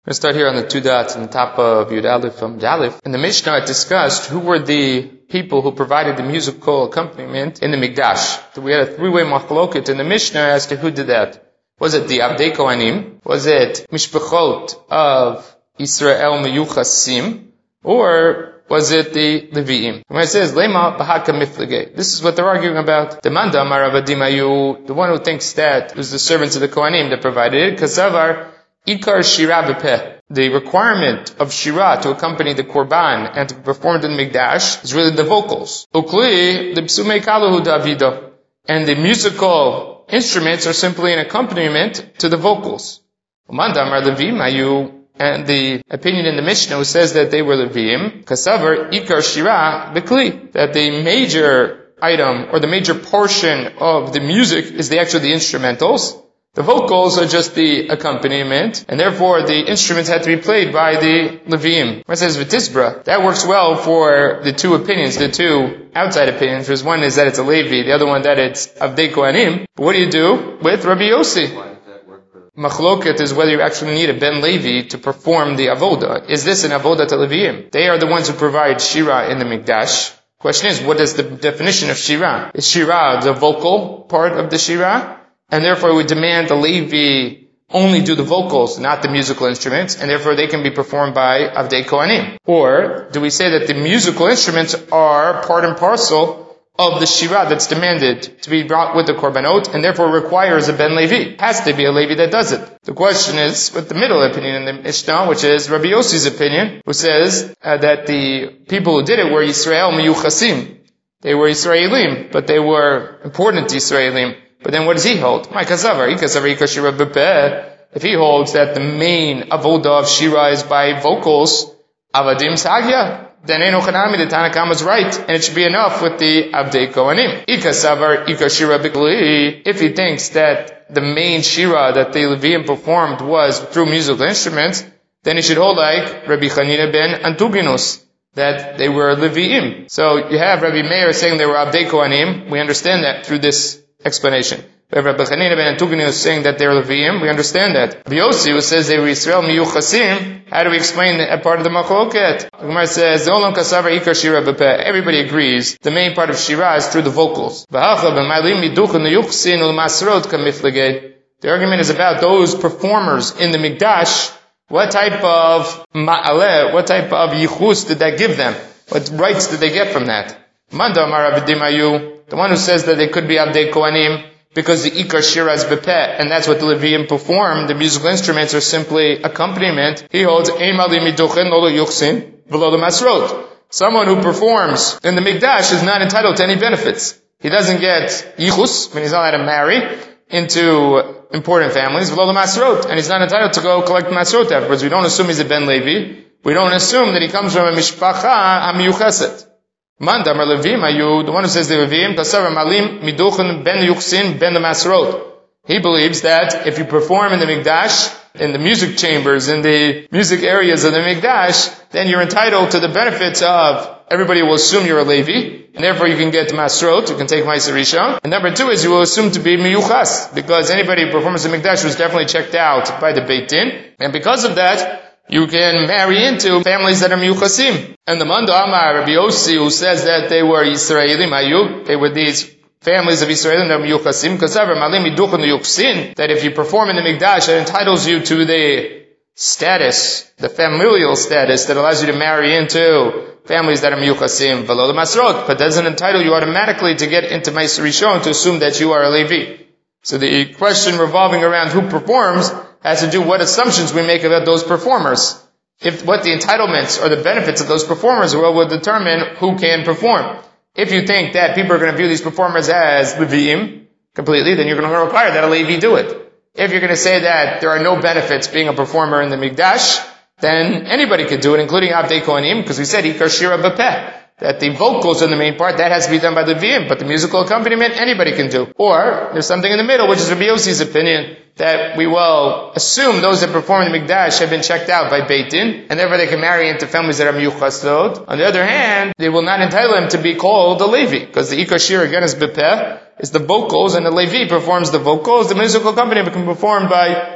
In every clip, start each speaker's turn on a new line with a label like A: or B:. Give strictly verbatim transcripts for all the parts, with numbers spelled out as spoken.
A: Let's start here on the two dots on the top of Yud Aleph from Dalif. In the Mishnah, it discussed who were the people who provided the musical accompaniment in the Mikdash. So we had a three-way machloket in the Mishnah as to who did that. Was it the Avdei Kohanim? Was it Mishpachot of Israel Meyuchasim? Or was it the Leviim? When it says, Lema Bahaka Miflige, this is what they're arguing about. The Manda Maravadim, the one who thinks that it was the servants of the Kohanim that provided it, Kasavar Ikar Shira B'peh. The requirement of Shira to accompany the Korban and to be performed in the Mikdash is really the vocals. Ukli, the Psumei Kalahu Davido. And the musical instruments are simply an accompaniment to the vocals. Umandam Levim Ayu, and the opinion in the Mishnah who says that they were Leviim, Kasavar Ikar Shira B'kli, that the major item or the major portion of the music is the actually the instrumentals. The vocals are just the accompaniment, and therefore the instruments had to be played by the Leviim. It says V'tisbra. That works well for the two opinions, the two outside opinions. Because one is that it's a Levi, the other one that it's Avdei Kohanim. But what do you do with Rabbi Yossi? Machloket is whether you actually need a Ben Levi to perform the avoda. Is this an avoda to Leviim? They are the ones who provide Shira in the Mikdash. Question is, what is the definition of Shira? Is Shira the vocal part of the Shira? And therefore we demand the Levi only do the vocals, not the musical instruments, and therefore they can be performed by Avdei Kohanim. Or do we say that the musical instruments are part and parcel of the Shira that's demanded to be brought with the Korbanot, and therefore requires a Ben Levi? It has to be a Levi that does it. The question is with the middle opinion in the Mishnah, which is Rabbi Yossi's opinion, who says uh, that the people who did it were Yisrael Meyuchasim. They were Israelim, but they were important Israelim. But then what does he hold? My kasavar, ikasavar ikashira b'peh. If he holds that the main avoda of Shira is by vocals, avadim sagya, then Eino Chanami, the Tanna Kamma is right, and it should be enough with the Avdei Kohanim. Ikasavar ikashira b'kli. If he thinks that the main Shira that the Leviim performed was through musical instruments, then he should hold like Rabbi Chanina ben Antuginus, that they were Leviim. So you have Rabbi Meir saying they were Avdei Kohanim. We understand that through this explanation. We have Rabbi Chanina ben Antuginus saying that they're Leviim. We understand that. Rabbi Yossi, who says they were Yisrael Meyuchasim, how do we explain that part of the Machloket? The Gemara says, Olam Kasavar Ikar Shira B'peh. Everybody agrees the main part of Shira is through the vocals. The argument is about those performers in the Mikdash. What type of ma'aleh, what type of yichus did that give them? What rights did they get from that? Manda Amar Avdimayu, the one who says that they could be Avdei Kohanim, because the Ikar Shira is B'peh, and that's what the Leviim perform, the musical instruments are simply accompaniment. He holds, Eimali Miduchen Lolo Yuchsin, V'lo Masrot. Someone who performs in the Mikdash is not entitled to any benefits. He doesn't get yichus, when he's not allowed to marry, into important families, V'lo Masrot, and he's not entitled to go collect Masrot afterwards. We don't assume he's a Ben Levi. We don't assume that he comes from a Mishpacha HaMiyucheset. Manda Amar Levim Ayu, the one who says the Leviim, Kasavar Malim Miduchen Ben Yuchsin Ben the Masrot. He believes that if you perform in the Mikdash, in the music chambers, in the music areas of the Mikdash, then you're entitled to the benefits of, everybody will assume you're a Levi, and therefore you can get Masrot, you can take Ma'aser Rishon. And number two is you will assume to be Miyuchas, because anybody who performs in the Mikdash was definitely checked out by the Beit Din, and because of that, you can marry into families that are miyuchasim. And the Mando Amar Rabbi Yossi, who says that they were Yisraelim Ayu, they were these families of Yisraelim that are miyuchasim, Kasavar Malim Miduchen Yuchsin, that if you perform in the Mikdash, it entitles you to the status, the familial status that allows you to marry into families that are miyuchasim, V'lo Masrot, but doesn't entitle you automatically to get into Ma'aser Rishon to assume that you are a Levi. So the question revolving around who performs has to do what assumptions we make about those performers. If what the entitlements or the benefits of those performers will, will determine who can perform. If you think that people are going to view these performers as Leviim completely, then you're going to require that a Levi do it. If you're going to say that there are no benefits being a performer in the Mikdash, then anybody could do it, including Avdei Kohanim, because we said Ikar Shira B'peh, that the vocals in the main part, that has to be done by the Leviim, but the musical accompaniment, anybody can do. Or, there's something in the middle, which is Rabbi Yossi's opinion, that we will assume those that perform in the Mikdash have been checked out by Beit Din, and therefore they can marry into families that are miyuchasot. On the other hand, they will not entitle him to be called a Levi, because the Ikar Shira again is B'peh, is the vocals, and the Levi performs the vocals. The musical accompaniment can be performed by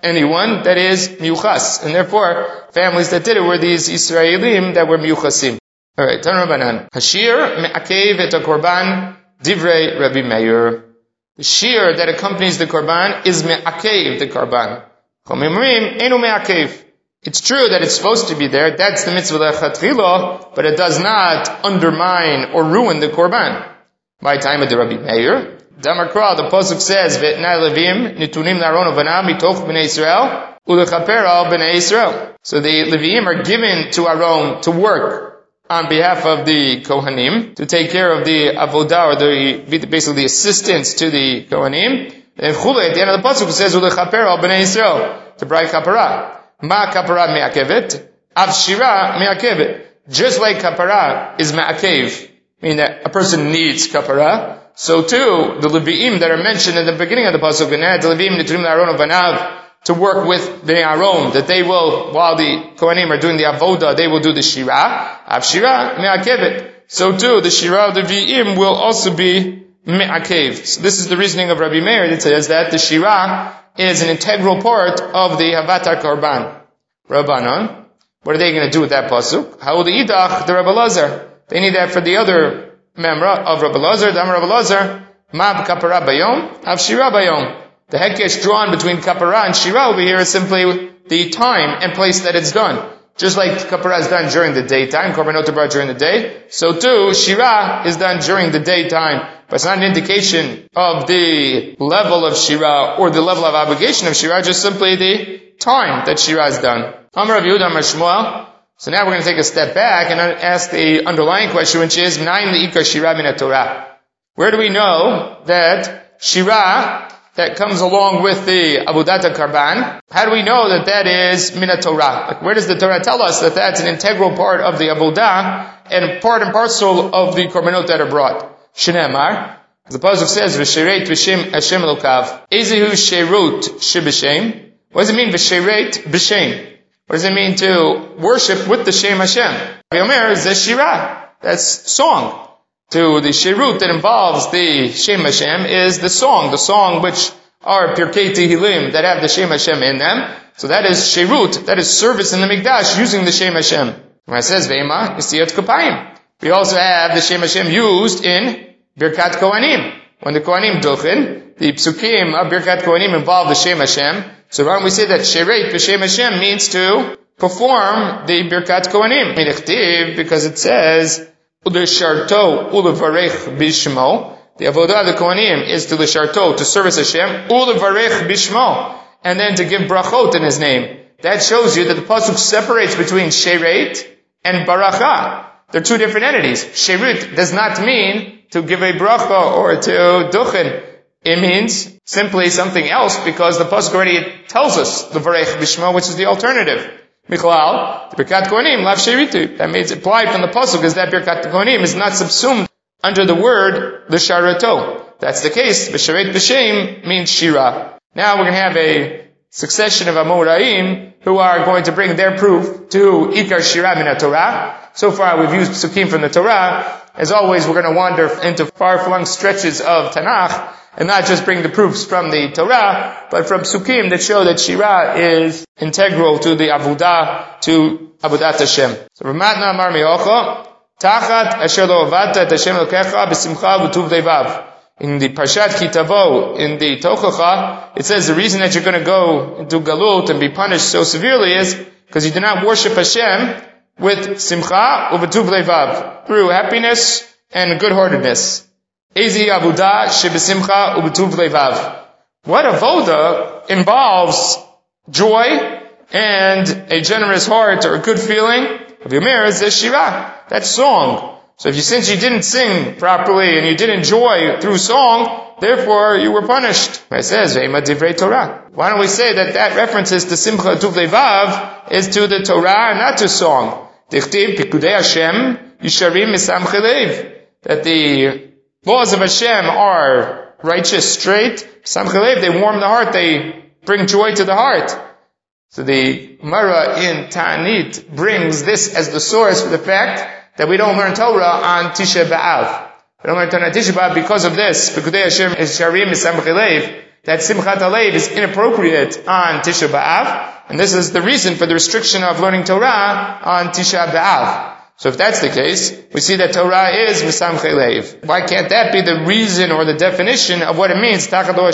A: anyone that is miyuchas. And therefore, families that did it were these Israelim that were miyuchasim. Alright, Tan Rabbanan. Hashir me'akev et korban divrei Rabbi Meir. The shir that accompanies the korban is me'akev the korban. Chomimrim enu me'akev. It's true that it's supposed to be there. That's the mitzvah lechatchila, but it does not undermine or ruin the korban. By time of the Rabbi Meir, Damar Kra, the pasuk says, "Ve'tnai levim nitunim laron uvanav mitoch bnei Israel ulechaper al bnei Israel." So the Levim are given to Aaron to work on behalf of the Kohanim, to take care of the avodah, or the basically the assistance to the Kohanim. And Chule, at the end of the pasuk, it says, "Ulechaper al bnei Israel," to bring kapara. Ma kapara me'akevet, av shira me'akevet. Just like kapara is me'akev, meaning that a person needs kapara, so too, the Levi'im that are mentioned in the beginning of the pasuk, the Levi'im niturim la'aron uvanav, to work with Bnei Aaron, that they will, while the Kohanim are doing the avodah, they will do the shira, av shira me'akevet. So too, the shira of the Levi'im will also be me'akev. So this is the reasoning of Rabbi Meir that says that the shira is an integral part of the Havatar Korban. Rabbanon, what are they going to do with that pasuk? How the idach the Rabbi Lazar? They need that for the other memra of Rabbi Lazar. Dam Rabbi Lazar, mab kapara bayom, av shira bayom. The hekesh drawn between kapara and shira over here is simply the time and place that it's done. Just like kapara is done during the daytime, korbanot brought during the day, so too shira is done during the daytime. But it's not an indication of the level of shira or the level of obligation of shira, just simply the time that shira is done. Amar Rav Yehuda, Amar Shmuel. So now we're going to take a step back and ask the underlying question, which is, M'nayin le'ikar shira min Torah? Where do we know that shira that comes along with the avodat karban, how do we know that that is min Torah? Like, where does the Torah tell us that that's an integral part of the avodah and part and parcel of the korbanot that are brought? Shneimar, the pasuk says, "V'shereit b'shem Hashem Elokav." Ezehu sherut sheb'shem. What does it mean, v'shereit b'shem? What does it mean to worship with the Shem Hashem? Yomer is the shira. That's song. To the sherut that involves the Shem Hashem is the song, the song which are Pirkei Tehillim that have the Shem Hashem in them. So that is sherut, that is service in the Mikdash using the Shem Hashem. When it says Ve'ema, Yisiyot Kapayim. We also have the Shem Hashem used in Birkat Kohanim. When the Kohanim duchen, the psukim of Birkat Kohanim involve the Shem Hashem. So when we say that Shereit b'Shem Hashem means to perform the Birkat Kohanim. Because it says, U'lesharto u'levarech bishmo. The avodah of the Kohanim is to l'sharto, to service Hashem, u'levarech bishmo. And then to give brachot in His name. That shows you that the pasuk separates between Shereit and Baracha. They're two different entities. Sherut does not mean to give a bracha or to duchen. It means simply something else because the pasuk already tells us the varech bishmo, which is the alternative. Michlal, the Birkat Kohanim, lav sheritu. That means applied from the pasuk is that Birkat Kohanim is not subsumed under the word l'sharato. That's the case. B'sharet b'shem means shira. Now we're going to have a succession of Amoraim who are going to bring their proof to Ikar Shira min Torah. So far we've used psukim from the Torah. As always, we're going to wander into far-flung stretches of Tanakh and not just bring the proofs from the Torah, but from psukim that show that Shira is integral to the Avodah, to Avodat Hashem. So Ramatna Amar Miyocha, Tachat Asher Lo Avata Et Hashem Elokecha B'Simcha V'Tuv Levav. In the Parshat Kitavo, in the Tochacha, it says the reason that you're going to go into Galut and be punished so severely is because you do not worship Hashem with Simcha U'V'Tuv Levav, through happiness and good-heartedness. Ezi Avodah Shebesimcha U'V'Tuv Levav. What avodah involves joy and a generous heart or a good feeling? Of Yomer is the Shira. That's song. So if you, since you didn't sing properly and you didn't enjoy through song, therefore you were punished. It says, Ve'ema divrei Torah. Why don't we say that that references to Simcha Tuv Levav is to the Torah and not to song? Dichtiv Pikudei Hashem Yisharim Misamchei Lev. That the laws of Hashem are righteous, straight. Misamchei Lev, they warm the heart, they bring joy to the heart. So the Gemara in Ta'anit brings this as the source for the fact that we don't learn Torah on Tisha B'Av. We don't learn Torah on Tisha B'Av because of this. Pikudei Hashem Yisharim Misamchei Lev. that Simchat Alev is inappropriate on Tisha B'Av, and this is the reason for the restriction of learning Torah on Tisha B'Av. So if that's the case, we see that Torah is Misamchei Leiv. Why can't that be the reason or the definition of what it means? So when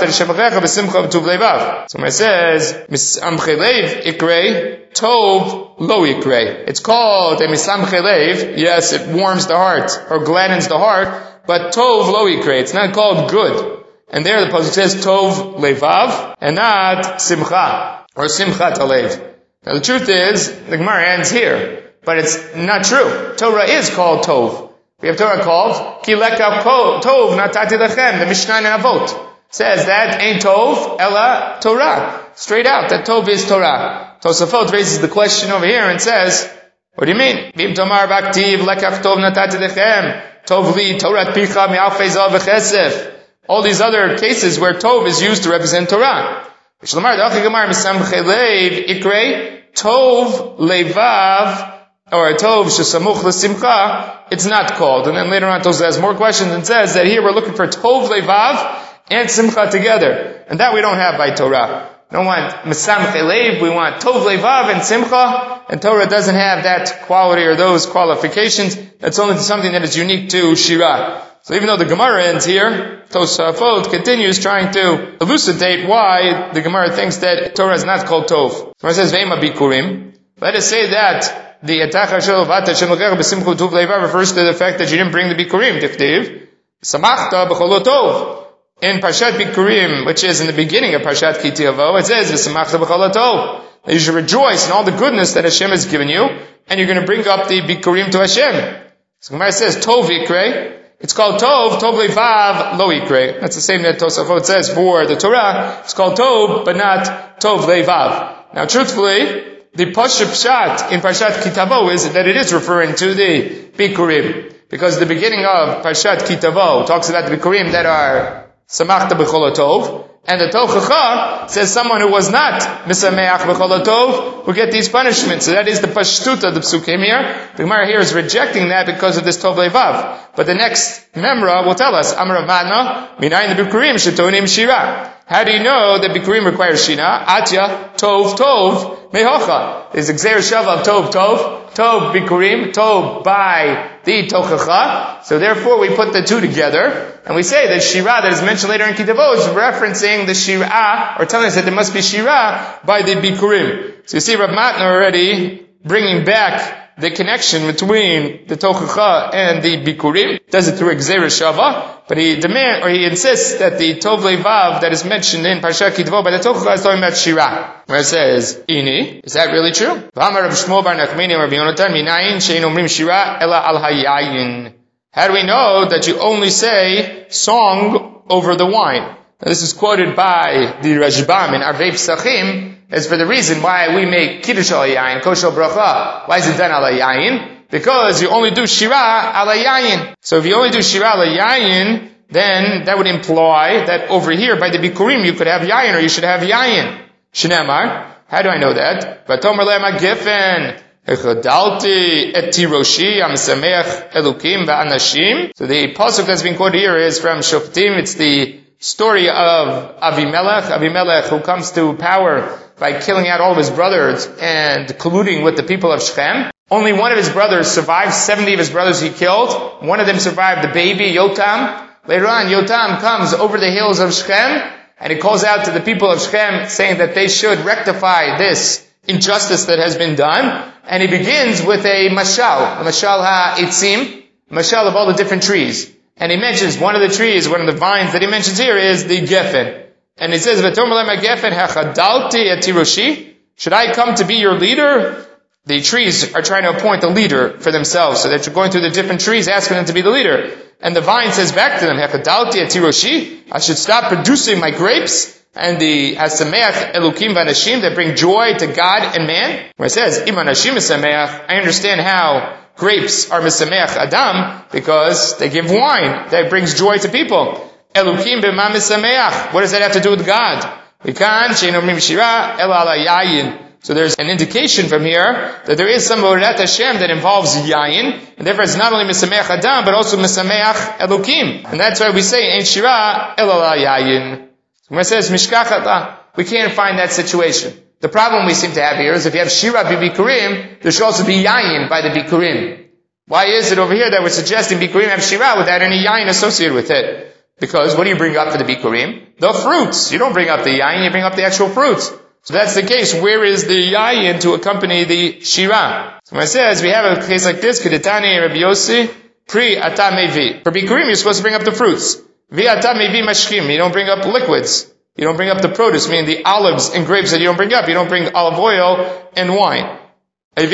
A: it says Misamchei Leiv Ikrei, Tov Lo Ikrei. It's called a Misamchei Leiv. Yes, it warms the heart or gladdens the heart, but Tov Lo Ikrei. It's not called good. And there the pasuk says Tov Levav and not Simcha or Simchat Alev. Now the truth is, the Gemara ends here. But it's not true. Torah is called Tov. We have Torah called Ki Leka Tov Natati Lechem. The Mishnah in Avot says that ain't Tov, Ella Torah. Straight out, that Tov is Torah. Tosafot raises the question over here and says, what do you mean? Bim Tomar Baktiv Lekach Tov Natati Lechem. Tov Li Torah Picha Mi'alfei Zav V'Chesef. All these other cases where Tov is used to represent Torah. Shlamar Da'achi Gemar Misamchei Leiv Ikrei Tov Levav or Tov Shesamuch L'Simcha, it's not called. And then later on Tosafot has more questions and says that here we're looking for Tov Levav and Simcha together. And that we don't have by Torah. We don't want Misamchei Leiv, we want Tov Levav and Simcha, and Torah doesn't have that quality or those qualifications. That's only something that is unique to Shirah. So even though the Gemara ends here, Tosafot continues trying to elucidate why the Gemara thinks that Torah is not called Tov. The Gemara says, Ve'ema Bikurim. Let us say that the Atachar Shel Vata Shemukach B'Simchu Tuv Leiva refers to the fact that you didn't bring the Bikurim. Tiftiv Samachta B'Cholo Tov. In Parshat Bikurim, which is in the beginning of Parshat Ki Tavo, it says V'Samachta B'Cholo Tov. That you should rejoice in all the goodness that Hashem has given you, and you're going to bring up the Bikurim to Hashem. So Gemara says Tov Ikrei. It's called Tov, Tov Leivav Lo Ikrei. That's the same that Tosafot says for the Torah. It's called Tov, but not Tov Leivav. Now, truthfully, the Pashup Pshat in Parshat Ki Tavo is that it is referring to the Bikurim. Because the beginning of Parshat Ki Tavo talks about the Bikurim that are Samachta B'Chol Tov, and the Tochacha says someone who was not Misameach B'Chol Tov will get these punishments. So that is the Pashtut of the Psukim here. The Gemara here is rejecting that because of this Tov Leivav. But the next Memra will tell us, Amar Avadna, Minayin the Bikurim Shetonim Shira. How do you know that Bikurim requires Shina? Atya, Tov, Tov, Mehocha. There's a Gzeir Shava of Tov, Tov, Tov, Bikurim, Tov by the Tochacha. So therefore we put the two together, and we say that Shira that is mentioned later in Ki Tavo is referencing the Shira, or telling us that there must be Shira by the Bikurim. So you see Rav Matna already bringing back the connection between the Tochacha and the Bikurim. Does it through Gzeir Shava, but he demand, or he insists that the Tov Leivav that is mentioned in Parshat Ki Tavo by the Tochacha is talking about Shira. Where it says, Ini, is that really true? How do we know that you only say song over the wine? Now this is quoted by the Rashbam in Arvei Pesachim, as for the reason why we make Kiddush al Yayin, Kosher Bracha. Why is it done al Yayin? Because you only do Shira al Yayin. So if you only do Shira al Yayin, then that would imply that over here by the Bikurim you could have Yayin, or you should have Yayin. Shneamar, how do I know that? Vatomer le'ma gifen, echadalti et tiroshi, am sameach elukim va'anashim. So the pasuk that's being quoted here is from Shoftim. It's the story of Avimelech. Avimelech who comes to power by killing out all of his brothers and colluding with the people of Shechem. Only one of his brothers survived. seventy of his brothers he killed. One of them survived the baby, Yotam. Later on, Yotam comes over the hills of Shechem, and he calls out to the people of Shechem saying that they should rectify this injustice that has been done. And he begins with a mashal, a mashal ha-itzim, mashal of all the different trees. And he mentions one of the trees, one of the vines that he mentions here is the geffen. And he says, should I come to be your leader? The trees are trying to appoint a leader for themselves, so that you're going through the different trees asking them to be the leader. And the vine says back to them, I should stop producing my grapes. And the hasameach elukim v'anashim that bring joy to God and man. Where it says, Im anashim hasameach, I understand how grapes are misameach adam, because they give wine that brings joy to people. Elukim b'ma misameach. What does that have to do with God? We can't she'ein omrim shira ela ala yayin. So there's an indication from here that there is some Avodat Hashem that involves yayin, and therefore it's not only misameach adam, but also misameach elukim. And that's why we say, Ein shira ela ala yayin. When it says mishkachat, we can't find that situation. The problem we seem to have here is if you have shira b'bikurim, there should also be yayin by the bikurim. Why is it over here that we're suggesting bikurim have shira without any yayin associated with it? Because what do you bring up for the bikurim? The fruits. You don't bring up the yayin, you bring up the actual fruits. So that's the case. Where is the yayin to accompany the shira? So when it says we have a case like this, Kedetani Rabbi Yossi, Pri ata mevi. For bikurim, you're supposed to bring up the fruits. Vi ata mevi mashkim. You don't bring up liquids. You don't bring up the produce, meaning the olives and grapes that you don't bring up. You don't bring olive oil and wine. If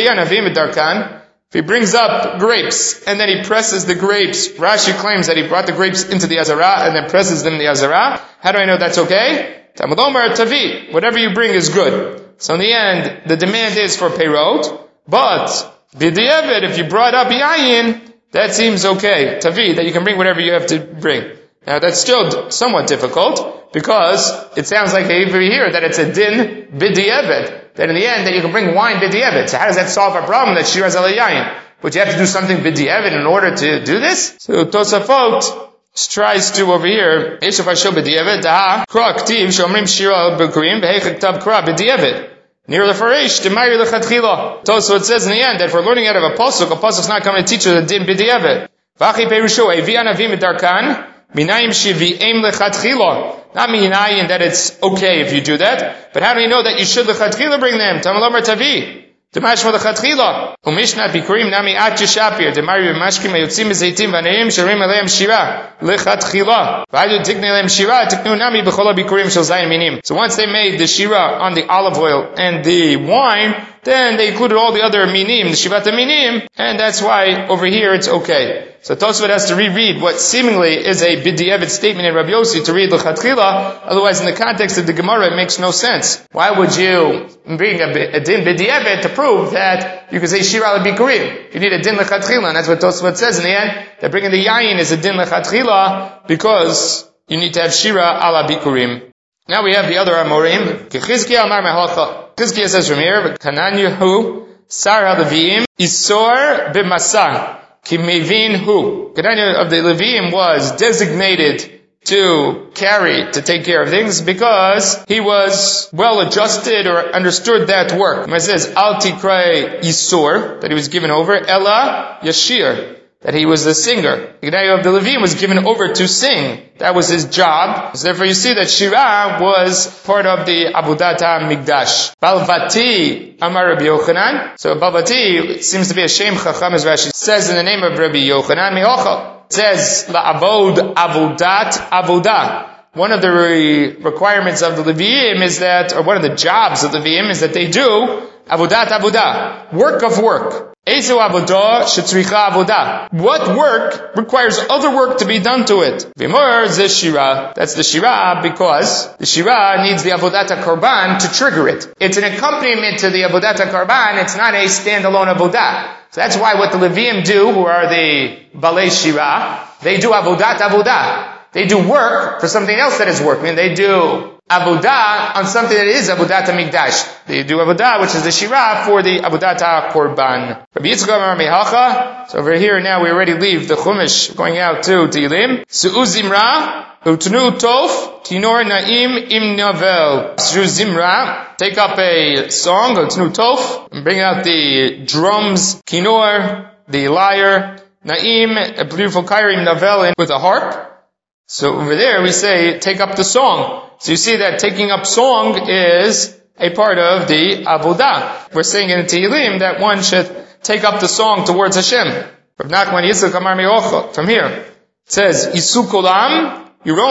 A: he brings up grapes, and then he presses the grapes, Rashi claims that he brought the grapes into the Azara, and then presses them in the Azara. How do I know that's okay? Tamalomar tavi. Whatever you bring is good. So in the end, the demand is for peirot, but b'di'evet, if you brought up yayin, that seems okay. Tavi, that you can bring whatever you have to bring. Now that's still somewhat difficult, because it sounds like over here that it's a din b'di'evet, that in the end that you can bring wine b'di'evet. So how does that solve our problem that shira zal yayin? Would you have to do something b'di'evet in order to do this? So Tosafot tries to over here, Eshav Hasho b'di'evet, daha, kra k'tiv, shomrim shira b'kurim, b'hei k'tab kra b'di'evet. Near the Farish, Demari lechatchila. So it says in the end that if we're learning out of a pasuk, a pasuk's not coming to teach us the din b'di'evet. V'achi perusho, evi anavim darkan, minayim shivi'em lechatchila. Not minayin that it's okay if you do that, but how do you know that you should lechatchila bring them? Tamalomar tavi. Demashma lechatchila. Umishnat bikurim nami at yishapir. Demari b'mashkim ayutzim ezeitim v'neim sharim aleim shira lechatchila. V'adu tikne aleim shira tiknu nami b'chol bikurim shel zayin minim. So once they made the shira on the olive oil and the wine, then they included all the other minim, the shivata minim, and that's why over here it's okay. So Tosfot has to reread what seemingly is a b'di'evet statement in Rabbi Yossi to read l'chatchila, otherwise in the context of the Gemara it makes no sense. Why would you bring a, a din b'di'evet to prove that you could say shira l'bikurim? You need a din l'chatchila, and that's what Tosfot says in the end, that bringing the yayin is a din l'chatchila, because you need to have shira ala bikurim. Now we have the other Amorim. Chizkiah amar mehalcha. Chizkiah says from here, Kananyahu sar ha-leviim isor b'masa ki mevin hu. Kananya of the Leviim was designated to carry, to take care of things, because he was well adjusted or understood that work. It says al tikrai isor, that he was given over, ella yashir, that he was the singer. The Gedaliah of the Levim was given over to sing. That was his job. So therefore you see that Shira was part of the Abudat HaMikdash. Balvati Amar Rabbi Yochanan. So Balvati seems to be a Shem Chacham, as Rashi says in the name of Rabbi Yochanan Mehochel. It says, La'abod Abudat Abudah. One of the re- requirements of the Levim is that, or one of the jobs of the Levim is that they do Abudat Abudah. Work of work. Ezu avodah shetzricha avodah. What work requires other work to be done to it? V'mor ze shira. That's the shira because the shira needs the avodata korban to trigger it. It's an accompaniment to the avodata korban. It's not a standalone avodah. So that's why what the Leviim do, who are the balei shira, they do avodat avodah. They do work for something else that is work. I mean, they do Avodah on something that is Avodat HaMikdash. They do Avodah, which is the Shira, for the Avodat HaKorban. Rabbi Yitzchak Amar Mehacha. So over here now we already leave the Chumash going out to Tehillim. Su'u Zimra, Utnu Tof, Tinor Na'im Im Novel. Su'u Zimra, take up a song, Utnu Tof, and bring out the drums, Kinor, the lyre, Na'im, a beautiful Kairim Novel with a harp. So over there we say, take up the song. So you see that taking up song is a part of the Avodah. We're saying in Tehillim that one should take up the song towards Hashem. From Nachman Yitzchak Amar Me'ocha, from here, it says, Isu kolam,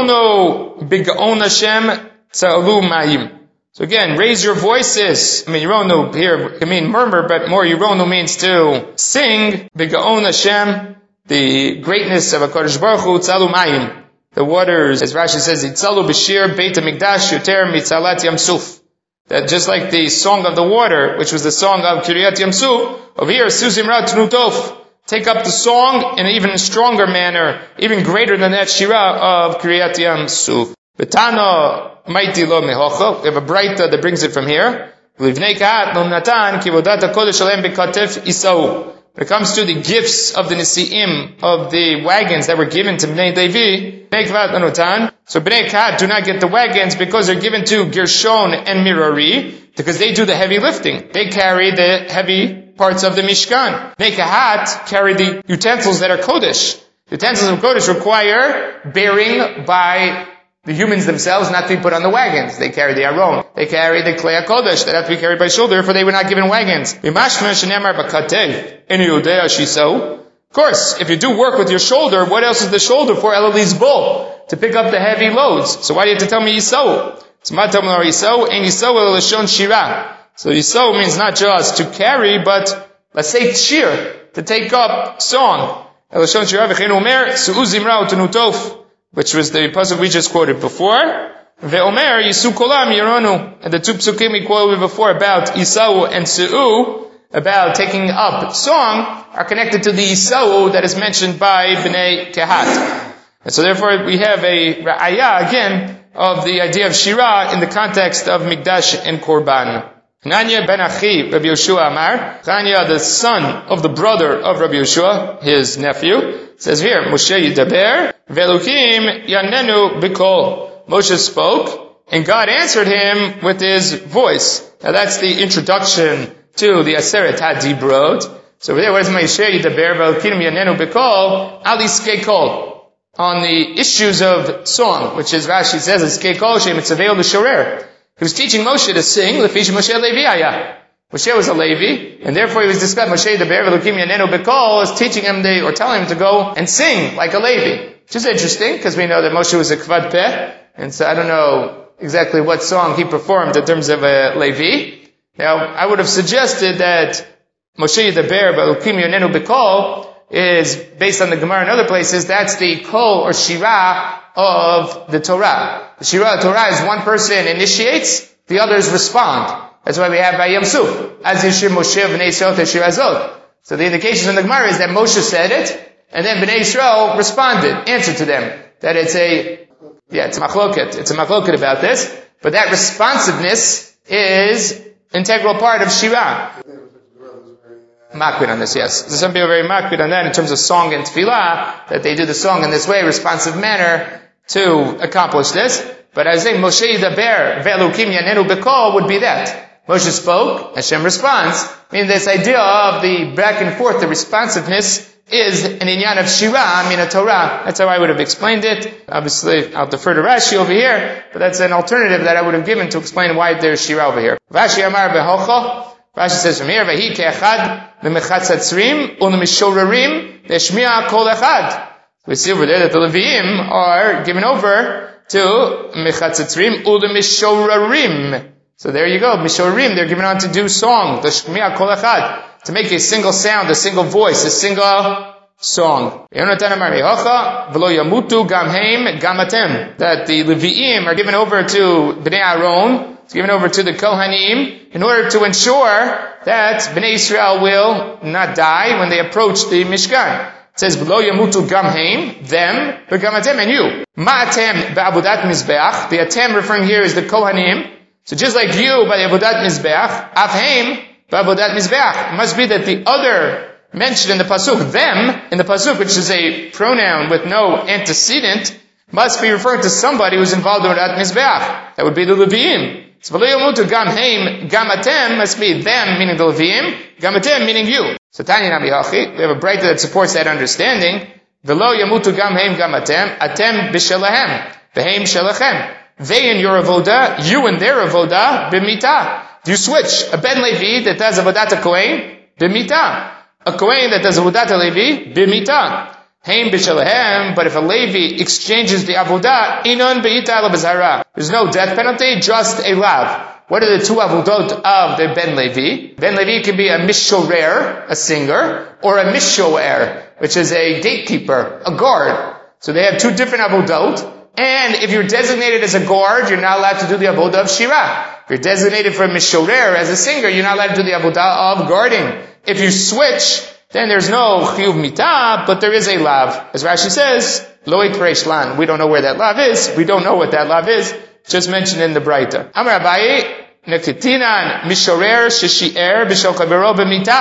A: Yirono b'gaon Hashem tza'alu ma'im. So again, raise your voices. I mean, Yirono here can mean murmur, but more Yirono means to sing, b'gaon Hashem, the greatness of HaKadosh Baruch Hu, tza'alu ma'im. The waters, as Rashi says, Itzalu b'shir beit HaMikdash yoter mitzalat Yam Suf. That just like the song of the water, which was the song of Kiryat Yam Suf, over here, Suzimrat Tnutof. Take up the song in an even stronger manner, even greater than that Shira of Kiryat Yam Suf. Betano Maiti Lo Mehocha. We have a Braita that brings it from here. Livnei Kahat Lo Natan Ki Vodat HaKodesh Alem B'Katef Isau. When it comes to the gifts of the Nesi'im, of the wagons that were given to Bnei Levi, Bnei Kehat Lanutan, so Bnei Kehat do not get the wagons because they're given to Gershon and Merari, because they do the heavy lifting. They carry the heavy parts of the Mishkan. Bnei Kehat carry the utensils that are Kodesh. The utensils of Kodesh require bearing by the humans themselves, not to be put on the wagons. They carry the Aron. They carry the Klei HaKodesh that have to be carried by shoulder, therefore they were not given wagons. Of course, if you do work with your shoulder, what else is the shoulder for? Elali's bull, to pick up the heavy loads. So why do you have to tell me Yisou? So Yisou means not just to carry, but let's say shir, to take up song. Which was the pasuk we just quoted before. Ve'omer Yisu kolam yironu. And the two psukim we quoted before about Yisau and Se'u, about taking up song, are connected to the Yisau that is mentioned by Bnei Kehat. And so therefore we have a ra'aya again of the idea of Shira in the context of Mikdash and Korban. Hananya ben Achi, Rabbi Yoshua Amar. Hananya, the son of the brother of Rabbi Yoshua, his nephew, says here, Moshe Yidaber, Ve'elokim Yanenu Bikol. Moshe spoke, and God answered him with his voice. Now that's the introduction to the Aseret HaDibrot. So over there, what is Moshe Yidaber, Ve'elokim Yanenu Bikol, Ali Skekol. On the issues of song, which is Rashi says, Skekol Shem Etzaveil L'Shorer. He was teaching Moshe to sing, Lefish Moshe Levi Ayah. Moshe was a Levi, and therefore he was discussing, Moshe the Be'er Ve'elokim Yanenu B'kol, is teaching him the, or telling him to go and sing like a Levi. Which is interesting, because we know that Moshe was a Kvad Peh, and so I don't know exactly what song he performed in terms of a Levi. Now, I would have suggested that Moshe the Be'er Ve'elokim Yanenu B'kol is based on the Gemara and other places, that's the Kol or Shira of the Torah. The Shira of Torah is one person initiates, the others respond. That's why we have Vayam Suf. As Yishir Moshe B'nai Yisrael Teshir Azot. So the indication in the Gemara is that Moshe said it, and then B'nai Yisrael responded, answered to them. That it's a, yeah, it's a machloket. It's a machloket about this. But that responsiveness is integral part of Shira. Makwid on this, yes. So some people are very makwid on that in terms of song and tefillah, that they do the song in this way, responsive manner, to accomplish this. But I was saying, Moshe Yidaber, Ve'elokim Yanenu B'kol would be that. Moshe spoke, Hashem responds. Meaning this idea of the back and forth, the responsiveness, is an inyan of Shira, I mean a Torah. That's how I would have explained it. Obviously, I'll defer to Rashi over here, but that's an alternative that I would have given to explain why there's Shira over here. Rashi Amar Behocho. Rashi says from here, Vahi ke'echad l'mechatzatzrim u'lemishorarim le'shmi'a kol echad. We see over there that the Leviim are given over to mechatzatzrim u'lemishorarim. So there you go, mishorarim, they're given on to do song, the shmi'a kol echad, to make a single sound, a single voice, a single song. That the Leviim are given over to Bnei Aaron, it's given over to the Kohanim, in order to ensure that Bnei Israel will not die when they approach the Mishkan. It says, V'lo yamutu gam heim, them, v'gam atem, and you. Ma'atem ba'abudat mizbeach. The atem referring here is the Kohanim. So just like you by the abudat mizbeach, afheim ba'abudat mizbeach. It must be that the other mentioned in the pasuk, them, in the pasuk, which is a pronoun with no antecedent, must be referring to somebody who's involved in abudat mizbeach. That would be the Leviim. So v'lo yamutu gam heim, gam atem must be them, meaning the Leviim, gam atem meaning you. So Tanya Nabi Hachi, we have a breita that supports that understanding. V'lo yamutu gam heim gam atem, atem b'shelahem, v'heim shelachem. They in your avoda, you in their avoda, b'mita. Do you switch? A ben Levi that does avodat Kohen, b'mita. A Kohen that does avodat Levi, b'mita. Heim b'shelahem, but if a Levi exchanges the avodah, inon be'ita l'bazara. There's no death penalty, just a lav. What are the two avodot of the Ben Levi? Ben Levi can be a mishorer, a singer, or a mishoer, which is a gatekeeper, a guard. So they have two different avodot. And if you're designated as a guard, you're not allowed to do the avodah of shira. If you're designated for a mishorer as a singer, you're not allowed to do the avodah of guarding. If you switch, then there's no chiyuv mitah, but there is a lav. As Rashi says, lo yitresh lan. We don't know where that lav is. We don't know what that lav is. Just mentioned in the Braita. Amar Abaye, nekitinan mishorer sheshi'er b'shel chavero b'mitah.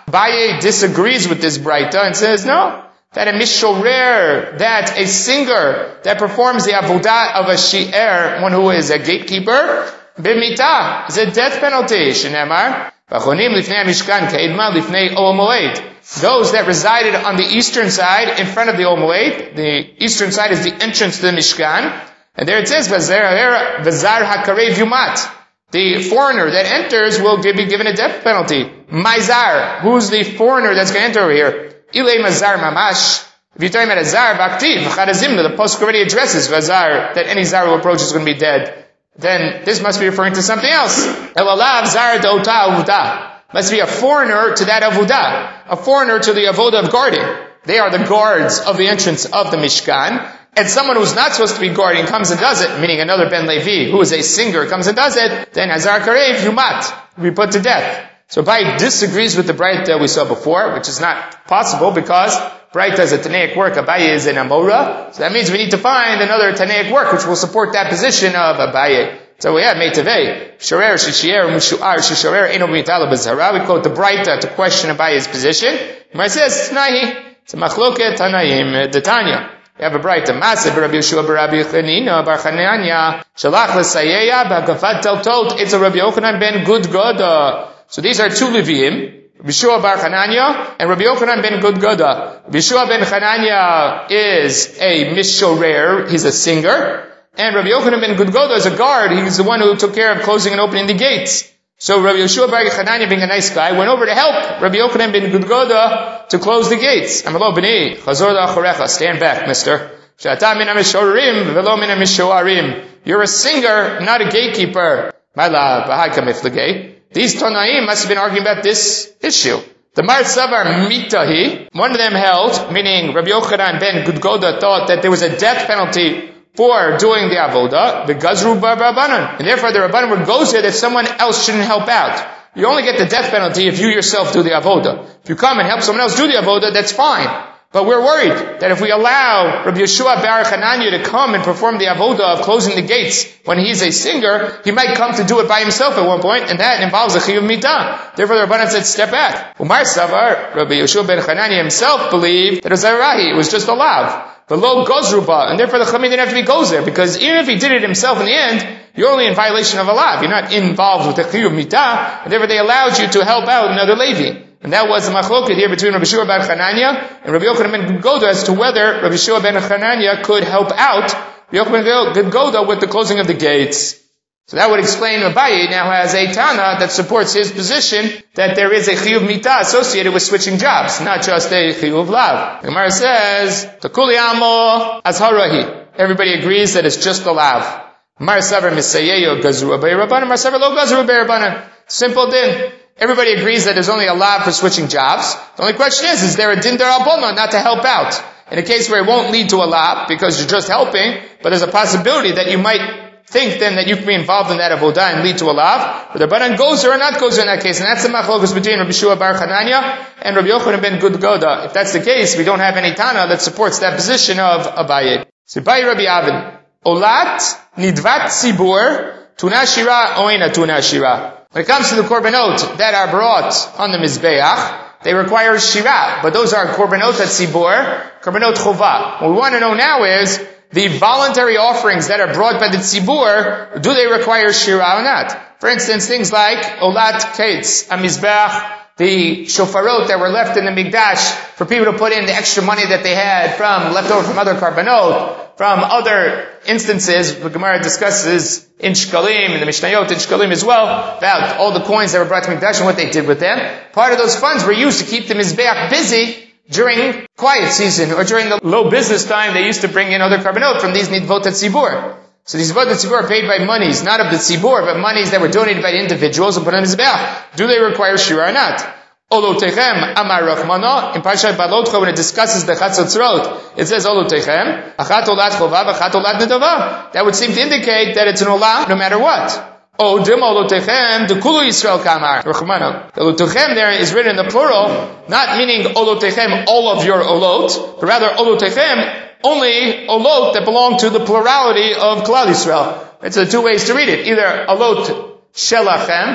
A: Abaye disagrees with this Braita and says, no, that a mishorer, that a singer that performs the avodah of a shi'er, one who is a gatekeeper, b'mita, is a death penalty. Shenemar, v'chonim lifnei mishkan ka'idma lifnei ol moed. Those that resided on the eastern side in front of the ol moed, the eastern side is the entrance to the Mishkan, and there it says, v'zar hakarev yumat. The foreigner that enters will be given a death penalty. Maizar, who's the foreigner that's going to enter over here? Ilay mazar mamash. If you're talking about a zar, b'aktiv, v'chadazimna, the Pasuk already addresses v'zar, that any zar who approaches is going to be dead. Then this must be referring to something else. Elalav zar d'ota avudah. Must be a foreigner to that avudah. A foreigner to the avodah of guarding. They are the guards of the entrance of the Mishkan. And someone who's not supposed to be guarding comes and does it, meaning another Ben Levi, who is a singer, comes and does it, then Hazar Karev, Yumat, will be put to death. So Abaye disagrees with the Braita we saw before, which is not possible because Braita is a Tanaic work, Abaye is an Amora. So that means we need to find another Tanaic work which will support that position of Abaye. So we have Meitavei, Sharer, Shishier, Mushu'ar, Shisharer, Eno Mitala Bazara. We quote the Braita to question Abaye's position. And it says, Tanahi, it's a Machloket Tanaim, the Tanya. We have a Braita. Maseh b'Rabbi Yeshua b'Rabbi Chanina bar Chananya shalach l'sayeya b'hakafat teltot. It's a Rabbi Yochanan ben Gudgoda. So these are two Leviim, Rabbi Yeshua bar Chananya and Rabbi Yochanan ben Gudgoda. Rabbi Yeshua ben Chananya is a mishorer. He's a singer. And Rabbi Yochanan ben Gudgoda is a guard. He's the one who took care of closing and opening the gates. So Rabbi Yeshua bar Chananya, being a nice guy, went over to help Rabbi Yochanan ben Gudgoda to close the gates. Amalo b'ni, chazor la'achorecha, stand back, mister. Sh'ata min ha'mishorim, v'lo min ha'mishoarim. You're a singer, not a gatekeeper. Ma'la b'haika miflegei. These Tanaim must have been arguing about this issue. The Mar Savar Mitahi, one of them held, meaning Rabbi Yochanan ben Gudgoda thought that there was a death penalty for doing the avodah, the gazru bar rabbanan, and therefore the rabbanan would go there that someone else shouldn't help out. You only get the death penalty if you yourself do the avodah. If you come and help someone else do the avodah, that's fine. But we're worried that if we allow Rabbi Yeshua bar Chananya to come and perform the avodah of closing the gates when he's a singer, he might come to do it by himself at one point, and that involves a chiyuv mitah. Therefore the rabbanan said, step back. Umar Savar, Rabbi Yeshua ben Chananya himself believed that it was a rahi, it was just a lav. The low gozruba, and therefore the Chachamim didn't have to be goes there, because even if he did it himself in the end, you're only in violation of a lav. You're not involved with the chiyuv mitah, and therefore they allowed you to help out another Levi. And that was the machloket here between Rabbi Yeshua ben Chananya and Rabbi Yochanan ben Gudgoda as to whether Rabbi Yeshua ben Chananya could help out Rabbi Yochanan ben Gudgoda with the closing of the gates. So that would explain Abaye now has a Tana that supports his position that there is a chiyuv mitah associated with switching jobs, not just a chiyuv lav. The Gemara says, Takuli amo azharahi. Everybody agrees that it's just a lav. Mar savar misayeyo gazru abay rabbanan, mar savar lo gazru abay rabbanan. Simple din. Everybody agrees that there's only a lav for switching jobs. The only question is, is there a din darabona not to help out? In a case where it won't lead to a lav because you're just helping, but there's a possibility that you might think then that you can be involved in that avodah and lead to a lav. But the Rabbanan goes or not goes in that case, and that's the machlokus between Rabbi Yeshua bar Chananya and Rabbi Yochanan ben Gudgoda. If that's the case, we don't have any Tana that supports that position of Abaye. So by Rabbi Avin, Olat nidvat tzibur tunashira oina tunashira. When it comes to the korbanot that are brought on the Mizbeach, they require shira, but those are korbanot at tzibur, korbanot chova. What we want to know now is, the voluntary offerings that are brought by the tzibur, do they require shira or not? For instance, things like olat kates, a mizbeach, the shofarot that were left in the mikdash for people to put in the extra money that they had from leftover from other karbanot, from other instances. The Gemara discusses in Shkalim, in the Mishnayot in Shkalim as well, about all the coins that were brought to mikdash and what they did with them. Part of those funds were used to keep the mizbeach busy during quiet season, or during the low business time. They used to bring in other karbanot from these nidvot tzibur. So these nidvot tzibur are paid by monies, not of the tzibur, but monies that were donated by the individuals and put on the mizbeach. Do they require shira or not? Olotechem amar Rachmana, in Parshat Balotcha, when it discusses the chatzotzrot, it says Olotechem, achat olat chova, achat olat nedava. That would seem to indicate that it's an olah no matter what. Oh, dim olotechem, the kulu Yisrael kamar. Rachmana. The olotechem there is written in the plural, not meaning olotechem, all of your olot, but rather olotechem, only olot that belong to the plurality of Klal Yisrael. It's the two ways to read it. Either olot shelachem,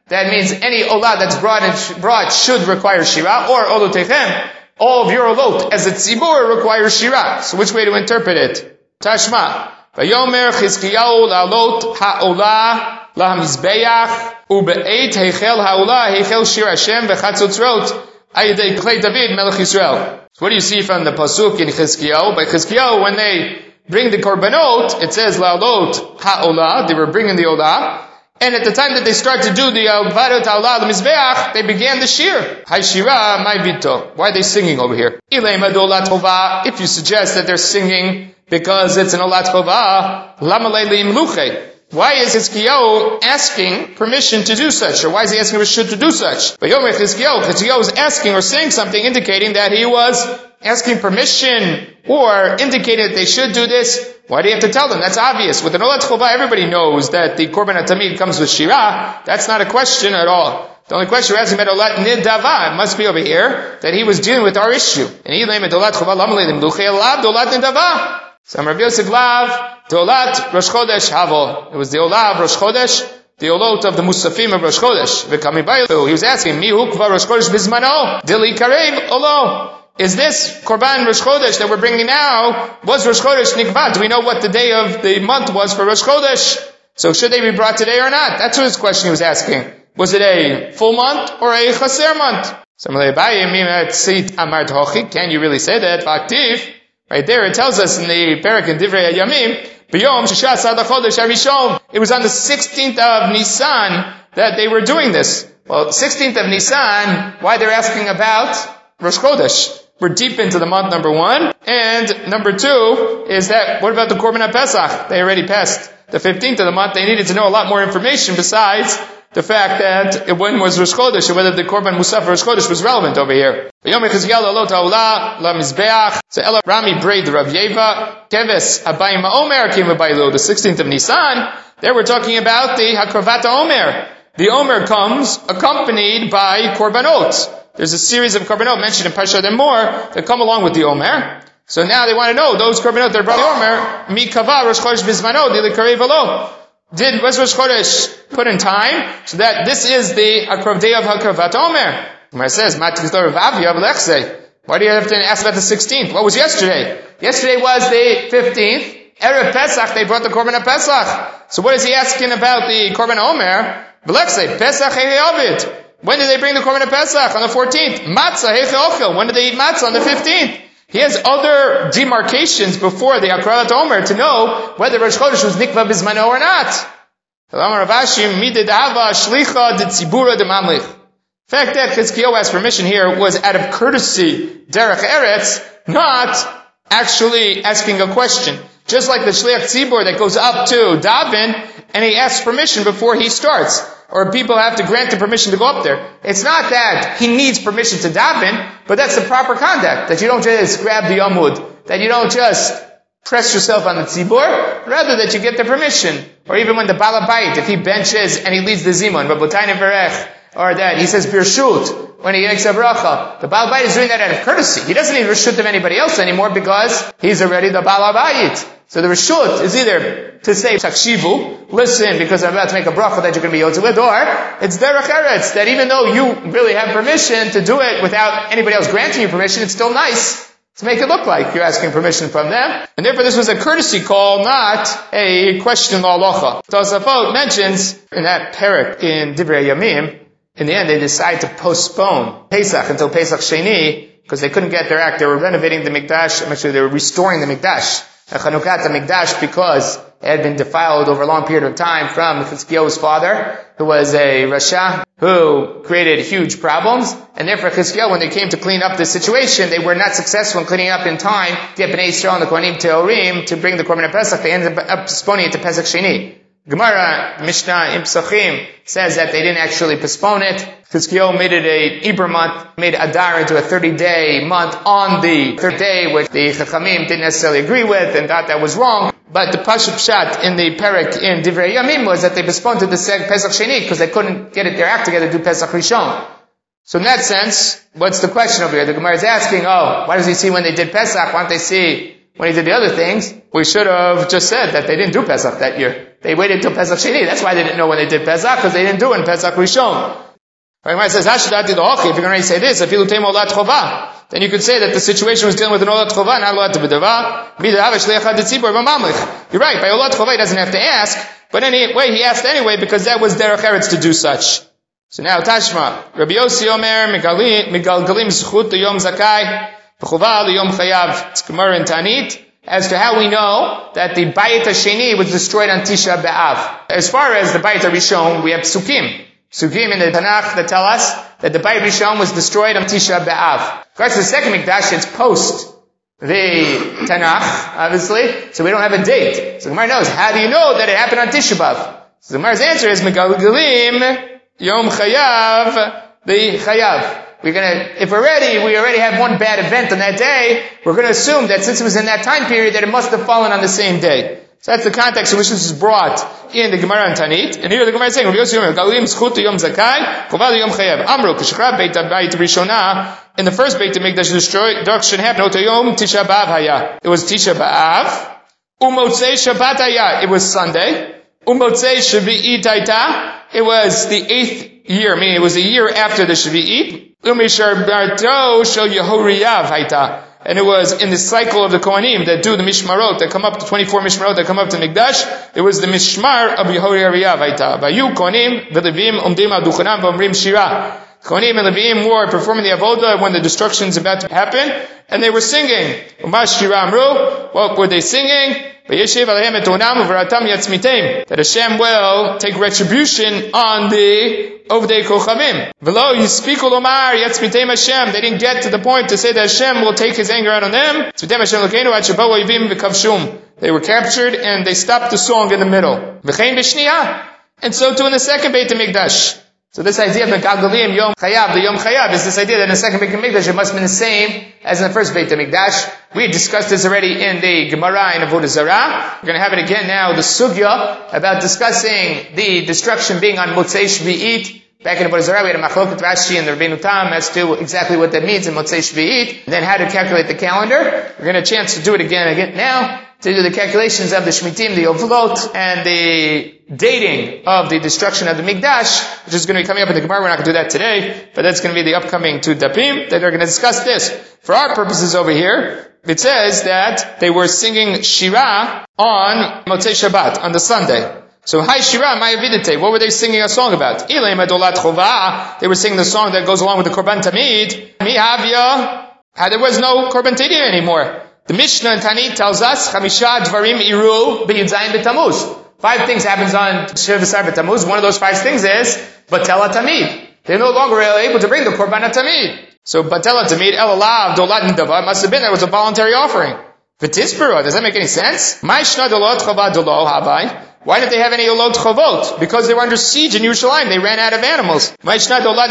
A: that means any olah that's brought in, brought should require shira, or olotechem, all of your olot as a tzibur requires shira. So which way to interpret it? Tashma. Vayomer Chizkiyahu la'olot ha'olah la'hamizbeach ube'eit heichel ha'olah heichel shir Hashem v'chatzotzrot ayidei klei David melech Yisrael. So what do you see from the pasuk in Chizkiyahu? By Chizkiyahu, when they bring the korbanot, it says la'olot ha'olah, they were bringing the olah. And at the time that they start to do the Alvarot Allah, the Mizbeach, they began the shir. Hai shira, my vito. Why are they singing over here? If you suggest that they're singing because it's an olat chova, lama le'lim luche. Why is Chizkiyahu asking permission to do such? Or why is he asking Rishut to do such? But Yomer Chizkiyahu, Chizkiyahu is asking or saying something indicating that he was asking permission or indicated that they should do this. Why do you have to tell them? That's obvious. With an olat chova, everybody knows that the korban hatamid comes with shira. That's not a question at all. The only question we're asking about olat nidava, it must be over here, that he was dealing with our issue. And he lame olat chova, lam leilim duchei alav, olat nidava. So Rabbi Yosef Lav, the olat Rosh Chodesh havo. It was the olav Rosh Chodesh, the olot of the Musafim of Rosh Chodesh. He was asking, mi hu kvar Rosh Chodesh bizmano, dili karev olo. Is this Korban Rosh Chodesh that we're bringing now, was Rosh Chodesh nikva? Do we know what the day of the month was for Rosh Chodesh? So should they be brought today or not? That's what his question he was asking. Was it a full month or a chaser month? Can you really say that? Right there it tells us in the Perek in Divrei Hayamim, it was on the sixteenth of Nisan that they were doing this. Well, sixteenth of Nisan, why they're asking about Rosh Chodesh? We're deep into the month, number one. And number two is that, what about the Korban HaPesach? They already passed the fifteenth of the month. They needed to know a lot more information besides the fact that when was Rosh Chodesh, or whether the Korban Musaf Rosh Chodesh was relevant over here. So Ella Rami Braid Rav Yeva, Keves Abayim Omer came Abaylo, the sixteenth of Nisan. There we're talking about the Hakravat Omer. The Omer comes accompanied by Korbanot. There's a series of korbanot mentioned in Parshat Emor that come along with the Omer. So now they want to know, those korbanot that brought the Omer, mi kava Rosh Chodesh bizmano, dili karev alo. Did was Rosh Chodesh put in time, so that this is the Akrav day of Hakravat Omer? Gemara says, Mat Gizor Vavya V'lechse. Why do you have to ask about the sixteenth? What was yesterday? Yesterday was the fifteenth. Erev Pesach, they brought the Korban Pesach. So what is he asking about the Korban Omer? V'lechse, Pesach He'e'avid. When did they bring the Korban Pesach? On the fourteenth. Matzah, Heiche When did they eat matzah? On the fifteenth. He has other demarcations before the Akravat Omer to know whether Rosh Chodesh was Nikva Bizmano or not. The fact that Chizkiyahu asked permission here was out of courtesy, derech eretz, not actually asking a question. Just like the Shliach Tzibur that goes up to Davin and he asks permission before he starts. Or people have to grant him permission to go up there. It's not that he needs permission to daven, but that's the proper conduct. That you don't just grab the Amud. That you don't just press yourself on the tzibur. Rather that you get the permission. Or even when the Balabait, if he benches and he leads the Zimun, Rabotayne Verech, or that he says Birshut, when he makes a bracha. The Balabait is doing that out of courtesy. He doesn't need Rishut of anybody else anymore because he's already the Balabait. So the Rishut is either to say, Takshivu, listen, because I'm about to make a bracha that you're going to be able to with, or it's derech eretz, that even though you really have permission to do it without anybody else granting you permission, it's still nice to make it look like you're asking permission from them. And therefore this was a courtesy call, not a question law locha. Tosafot mentions in that parak in Divrei Yamim, in the end they decide to postpone Pesach until Pesach Sheni, because they couldn't get their act. They were renovating the Mikdash, actually they were restoring the Mikdash. Chanukat HaMikdash, because it had been defiled over a long period of time from Chizkiyahu's father, who was a Rasha, who created huge problems. And therefore Chizkiyahu, when they came to clean up the situation, they were not successful in cleaning up in time to get Bnei Yisrael and the Kohanim Teorim to bring the Korban Pesach. They ended up postponing it to Pesach Sheni. Gemara, Mishnah, in Pesachim, says that they didn't actually postpone it. Chizkiyahu made it a Eber month, made Adar into a thirty-day month on the third day, which the Chachamim didn't necessarily agree with and thought that was wrong. But the Pashut Pshat in the Perek in Divrei Yamim was that they postponed to the Pesach Sheni because they couldn't get it their act together to do Pesach Rishon. So in that sense, what's the question over here? The Gemara is asking, oh, why does he see when they did Pesach? Why don't they see when he did the other things? We should have just said that they didn't do Pesach that year. They waited till Pesach Sheni. That's why they didn't know when they did Pesach, because they didn't do it in Pesach Rishon. It says, if you're going to say this, then you could say that the situation was dealing with an Olat Chova, not Olat B'dava. You're right, by Olat Chova he doesn't have to ask, but anyway, he asked anyway because that was Derech Eretz to do such. So now, Tashma, Rabbi Yossi Omer, Migalgalim Zchut Yom Zakai, B'chuva Yom Chayav, it's Gemara and Tanit, as to how we know that the Bayit HaSheni was destroyed on Tisha B'Av. As far as the Bayit HaRishon, we have Psukim. Psukim in the Tanakh that tell us that the Bayit Rishon was destroyed on Tisha B'Av. Of course, the second Mikdash, it's post the Tanakh, obviously, so we don't have a date. So the Gemara knows, how do you know that it happened on Tisha B'Av? So the Gemara's answer is, Megalgalim Yom Chayav, the Chayav. We're gonna, if already, we already have one bad event on that day, we're gonna assume that since it was in that time period, that it must have fallen on the same day. So that's the context in which this is brought in the Gemara and Tanit. And here the Gemara is saying, Galim Zchut Yom Zakai, Choval Yom Chayav. Amru, Kishchra Beit Bayit Rishona, in the first Beit Mikdash destroyed, destruction happened, Oto Yom Tisha B'Av Haya. It was Tisha B'Av. Umotzei Shabbat Haya. It was Sunday. Umotzei Shavi'it Haita. It was the eighth year, meaning it was a year after the Shavi'it. Umishar Barto Shel Yehoriyav Haita. And it was in the cycle of the Kohanim that do the Mishmarot, that come up to twenty-four Mishmarot, that come up to Mikdash. It was the Mishmar of Yehoriyav Haita. Vayu Kohanim v'Levim Omdim Al Duchanam v'Omrim Shira. Kohanim and Levim were performing the Avodah when the destruction is about to happen, and they were singing. Umash Shira Amru. What were they singing? That Hashem will take retribution on the Ovdei Kochavim. V'lo yispiku lomar yatzmitem Hashem. They didn't get to the point to say that Hashem will take His anger out on them. They were captured and they stopped the song in the middle. And so too in the second Beit HaMikdash. So this idea of Megalgalim Yom Chayav, the Yom Chayav, is this idea that in the second Beit HaMikdash it must have been the same as in the first Beit HaMikdash. We had discussed this already in the Gemara in Avodah Zarah. We're going to have it again now, the Sugya, about discussing the destruction being on Motzei Shvi'it. Back in Avodah Zarah we had a Machloket Rashi and the Rabbeinu Tam as to exactly what that means in Motzei Shvi'it, and then how to calculate the calendar. We're going to have a chance to do it again again now, to do the calculations of the Shmitim, the Ovlot, and the dating of the destruction of the Mikdash, which is going to be coming up in the Gemara. We're not going to do that today, but that's going to be the upcoming two Dapim that are going to discuss this. For our purposes over here, it says that they were singing Shira on Motzei Shabbat, on the Sunday. So, Hai Shira, Ma'avidite, what were they singing a song about? Ilaim Adolat Chova, they were singing the song that goes along with the Korban Tamid. Mihavya, there was no Korban Tamid anymore. The Mishnah in Tanit tells us, Chamisha Dvarim Iru B'Yudzayin B'Tamuz. Five things happens on Shiv V'Sar B'Tamuz. One of those five things is Batela Tamid. They're no longer able to bring the Korban Tamid. So Batela Tamid, Elalav, Dolat Nidava, must have been there was a voluntary offering. V'Tispera, does that make any sense? Ma'ishna Dolot Chava Dolo Habai. Why didn't they have any Olot Chavot? Because they were under siege in Yerushalayim. They ran out of animals. So where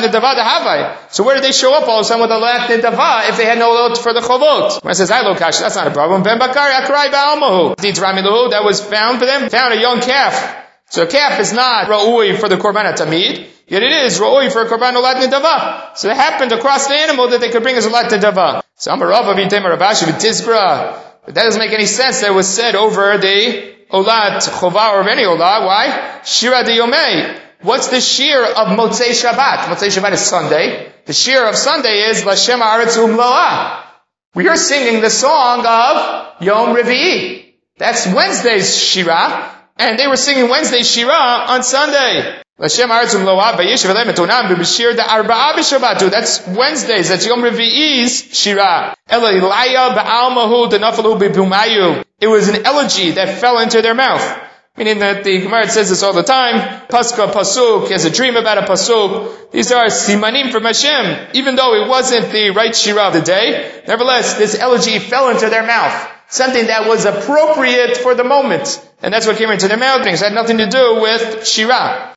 A: did they show up all of a sudden with Olot Nidava if they had no Olot for the Chavot? When it says, Kash, that's not a problem. Ben Bakari Akrai Ba'almahu. That was found for them. Found a young calf. So a calf is not Ra'ui for the Korban Tamid. Yet it is Ra'ui for a Korban Olot Nidava. So it happened across the animal that they could bring as Olot Nidava. So Amarav Avitem Rabashi V'Tizbra. But that doesn't make any sense. That was said over the Olat Chova or any Olat. Why? Shira de Yomei. What's the shir of Motzei Shabbat? Motzei Shabbat is Sunday. The shir of Sunday is Lashem Haaretz Umloah. We are singing the song of Yom Revi'i. That's Wednesday's shira, and they were singing Wednesday's shira on Sunday. Lashem Haaretz Umloah Vayishev Elem Etonam B'Bishir de Arba'a B'Shabbatu. That's Wednesdays. That's Yom Revi'i's shira. Ela Ilaya Ba'almahu Denafalu B'Bumayu. It was an elegy that fell into their mouth. Meaning that the Gemara says this all the time. Paska Pasuk, he has a dream about a Pasuk. These are simanim from Hashem. Even though it wasn't the right shira of the day, nevertheless, this elegy fell into their mouth. Something that was appropriate for the moment. And that's what came into their mouth. It had nothing to do with shira.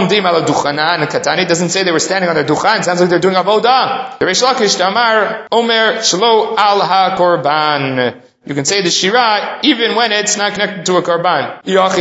A: It doesn't say they were standing on their duchan. It sounds like they're doing avodah. The Reish Lakish Damar Omer Shlo Al HaKorban. You can say the shira even when it's not connected to a korban.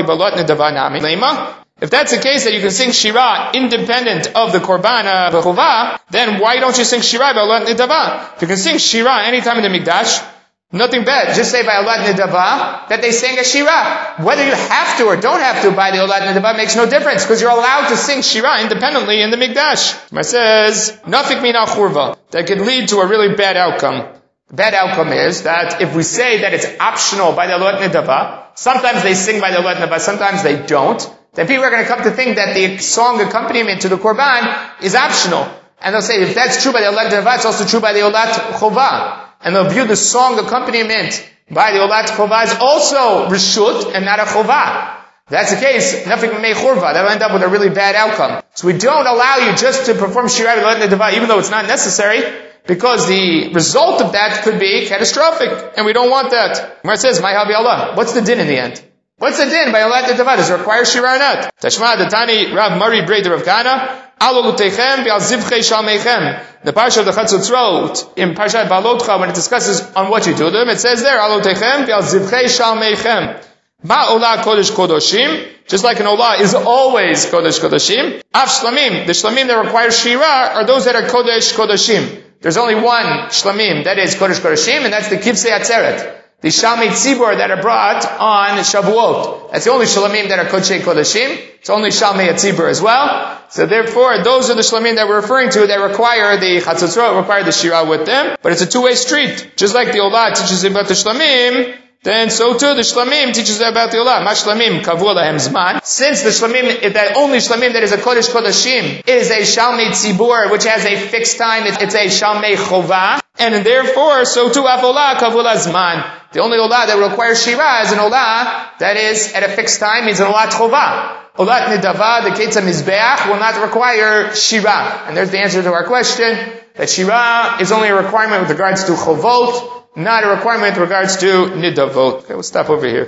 A: If that's the case that you can sing shira independent of the korban b'chuvah, then why don't you sing shira b'olot nidava? If you can sing shira anytime in the mikdash, Nothing bad. Just say by Olat Nidava that they sang a Shira. Whether you have to or don't have to by the Olat Nidava makes no difference, because you're allowed to sing Shira independently in the Mikdash. It says, Nafik mina churva, that could lead to a really bad outcome. The bad outcome is that if we say that it's optional by the Olat Nidava, sometimes they sing by the Olat Nidava, sometimes they don't, then people are going to come to think that the song accompaniment to the Korban is optional. And they'll say, if that's true by the Olat Nidava, it's also true by the Olat Chova. And they'll view the song accompaniment by the Olat Chova as also Rishut and not a Chova. If that's the case, nothing may Churva. That'll end up with a really bad outcome. So we don't allow you just to perform Shira Olat Nidava, even though it's not necessary, because the result of that could be catastrophic, and we don't want that. Where it says, "My Havi Allah." What's the din in the end? What's the din by Olat Nidava? Does it require Shira or not? Tashma Datani Rav Mari Breder of Ghana. The parsha of the Chatzotzrot in Parshat Balotcha, when it discusses on what you do to them, it says there, Alotechem v'al zivchei shalmeichem. Ma'olah kodesh kodoshim, just like an olah is always kodesh kodoshim. Af shlamim, the shlamim that require shira are those that are kodesh kodoshim. There's only one shlamim that is kodesh kodoshim, and that's the kivsei atzeret. The Shalmei Tzibur that are brought on Shavuot. That's the only Shlamim that are Kodshei Kodashim. It's only Shalmei Tzibur as well. So therefore, those are the Shlamim that we're referring to that require the Chatzotzrot, require the Shira with them. But it's a two-way street. Just like the Olah teaches about the Shlamim, then so too the Shlamim teaches about the Olah. Ma Shlamim kavu lahem zman. Since the Shlamim, that only Shlamim that is a Kodesh Kodashim is a Shalmei Tzibur, which has a fixed time, it's a Shalmei Chovah. And therefore, so too av Olah kavu zman. The only Olah that requires Shira is an Olah that is at a fixed time, means an Olat Chovah. Olat Nidava, the Ketzah Mizbeach, will not require Shira. And there's the answer to our question, that Shira is only a requirement with regards to Chovot, not a requirement with regards to Nidavot. Okay, we'll stop over here.